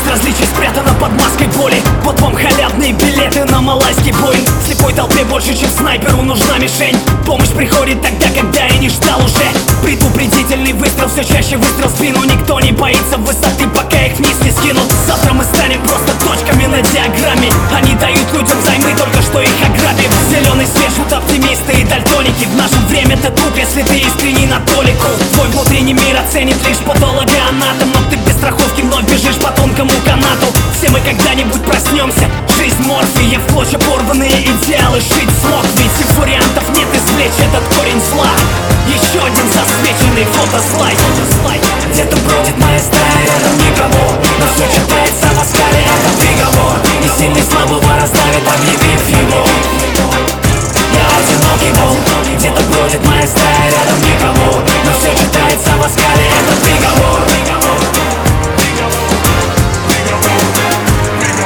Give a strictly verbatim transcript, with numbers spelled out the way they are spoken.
безразличие спрятано под маской боли. Вот вам халявные билеты на малайский Боинг. Слепой толпе больше, чем снайперу нужна мишень. Помощь приходит тогда, когда я не ждал уже. Предупредительный выстрел, все чаще выстрел в спину. Никто не боится высоты, пока их вниз не скинут. Завтра мы станем просто точками на диаграмме. Они дают людям займы, только что их ограбив. Зеленый свет жгут оптимисты и дальтоники. В наше время ты тут, если ты искренний на толику. Твой внутренний мир оценит лишь патологоанатом. Но ты без страховки вновь бежишь по тонкому канату. Все мы когда-нибудь проснемся. Жизнь морфия, в клочья порванные идеалы. Жить смог, ведь и вариантов нет извлечь этот корень зла. Еще один засвеченный фотослайд.